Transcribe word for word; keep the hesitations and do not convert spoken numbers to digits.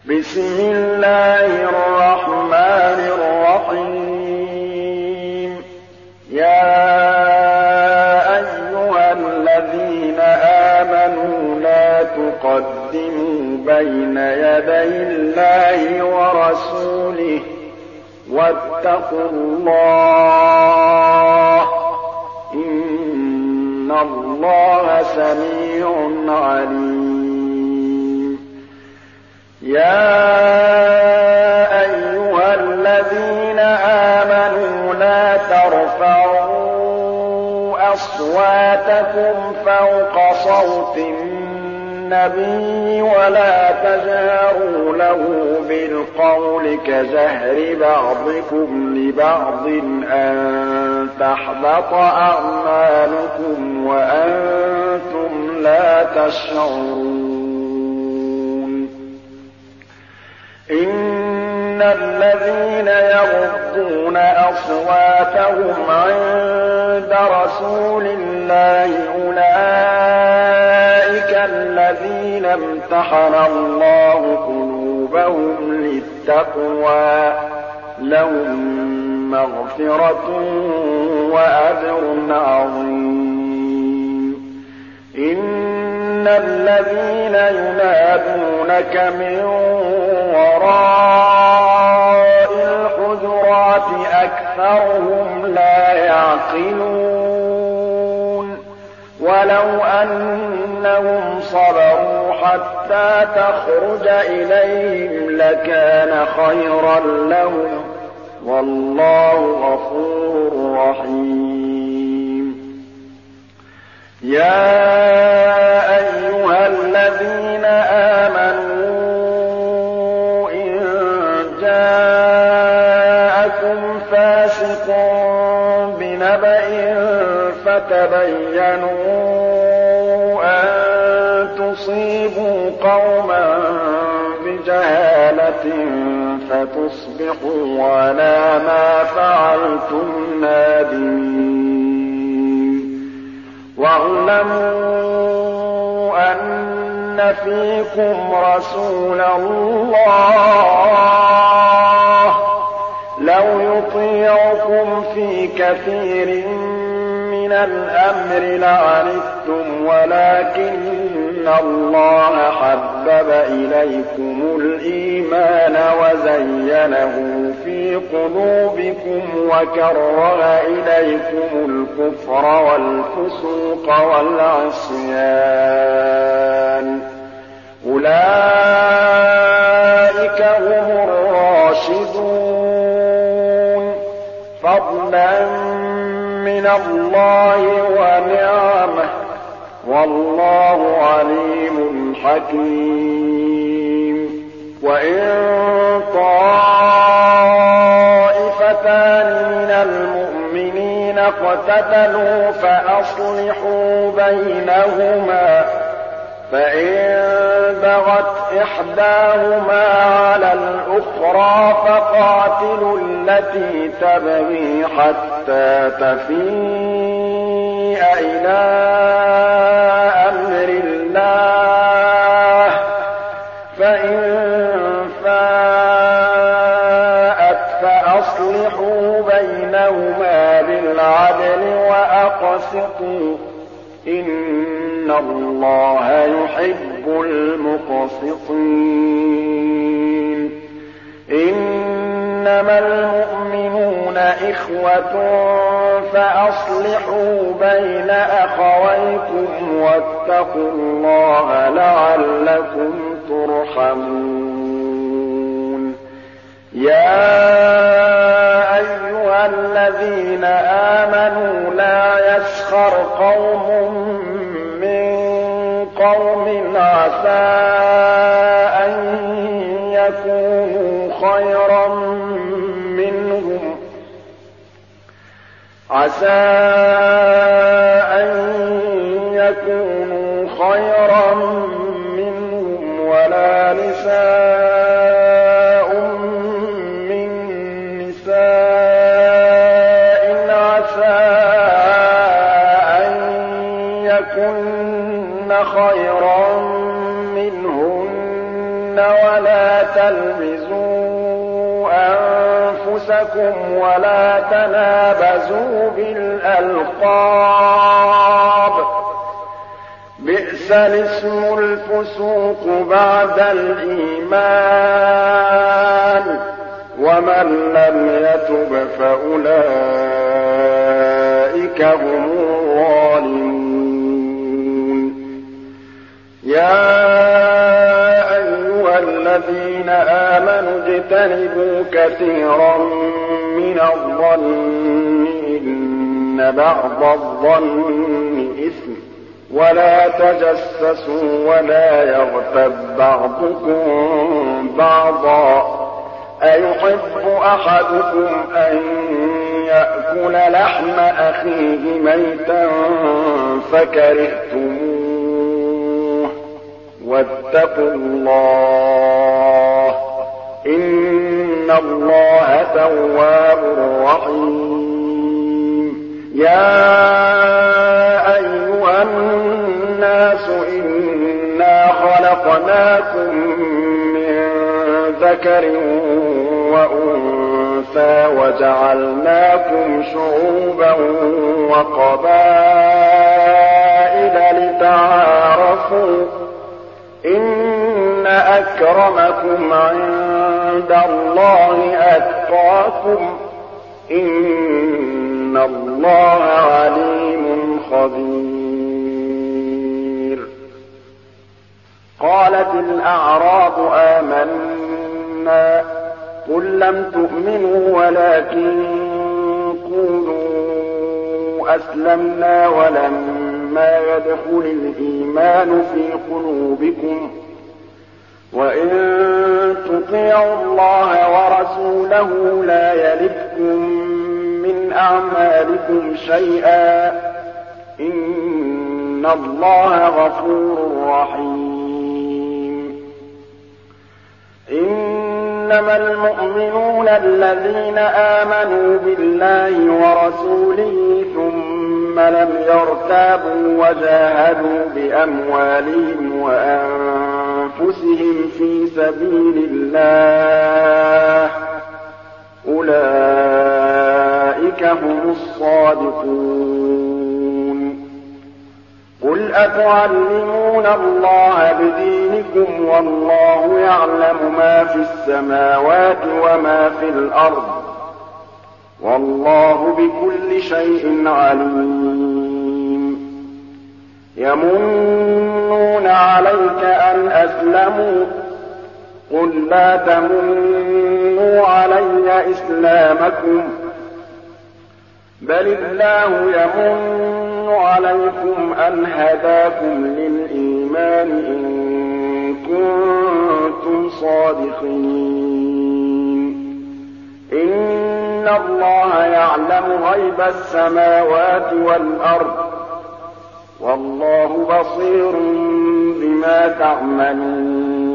بسم الله الرحمن الرحيم يا أيها الذين آمنوا لا تقدموا بين يدي الله ورسوله واتقوا الله إن الله سميع عليم يا أيها الذين آمنوا لا ترفعوا أصواتكم فوق صوت النبي ولا تجهروا له بالقول كجهر بعضكم لبعض أن تحبط أعمالكم وأنتم لا تشعرون إن الذين يغضون أصواتهم عند رسول الله أولئك الذين امتحن الله قلوبهم للتقوى لهم مغفرة وأجر عظيم إن الذين ينادونك من وراء الحجرات أكثرهم لا يعقلون ولو أنهم صبروا حتى تخرج إليهم لكان خيرا لهم والله غفور رحيم يا أيها الذين آمنوا إن جاءكم فاسق بنبأ فتبينوا أن تصيبوا قوما بجهالة فتصبحوا على ما فعلتم نادمين واعلموا أن فيكم رسول الله لو يطيعكم في كثير من الأمر لعنتم ولكن الله حبب إليكم الإيمان وزينه في قلوبكم وكره إليكم الكفر والفسوق والعصيان أولئك هم الراشدون فضلا من الله ونعمه والله عليم حكيم وإن طائفتان من المؤمنين اقتتلوا فأصلحوا بينهما فإن بغت إحداهما على الأخرى فقاتلوا التي تبغي حتى تفيء إلى أمر الله فإن فاءت فأصلحوا بينهما بالعدل وأقسطوا إن الله يحب المقسطين إنما المؤمنون إخوة فأصلحوا بين أخويكم واتقوا الله لعلكم ترحمون يا أيها الذين آمنوا لا يسخر قوم من قوم عسى أن يكونوا خيرا منهم عسى أن يكونوا خيرا منهم ولا نساء من نساء عسى أن يكن خيرا منهن ولا ولا تلمزوا أنفسكم ولا تنابزوا بالألقاب بئس الاسم الفسوق بعد الإيمان ومن لم يتب فأولئك هم الظالمون يا أيها الذين آمنوا اجتنبوا كثيرا من الظن إن بعض الظن إثم ولا تجسسوا ولا يغتب بعضكم بعضا أيحب أحدكم أن يأكل لحم أخيه ميتا فكرهتموه واتقوا الله إن الله تواب رحيم يا أيها الناس إنا خلقناكم من ذكر وأنثى وجعلناكم شعوبا وقبائل لتعارفوا إن أكرمكم عند الله أتقاكم إن الله عليم خبير قالت الأعراب آمنا قل لم تؤمنوا ولكن قولوا أسلمنا ولما يدخل الإيمان في قلوبكم وإن تطيعوا الله ورسوله لا يلدكم من أعمالكم شيئا إن الله غفور رحيم إنما المؤمنون الذين آمنوا بالله ورسوله ثم لم يرتابوا وجاهدوا بأموالهم وأنفسهم في سبيل الله أولئك هم الصادقون قل أتعلمون الله بدينكم والله يعلم ما في السماوات وما في الأرض والله بكل شيء عليم يمنون عليك أن أسلموا قل لا تمنوا علي إسلامكم بل الله يمن عليكم أن هداكم للإيمان إن كنتم صادقين إن الله يعلم غيب السماوات والأرض والله بصير بما تعملون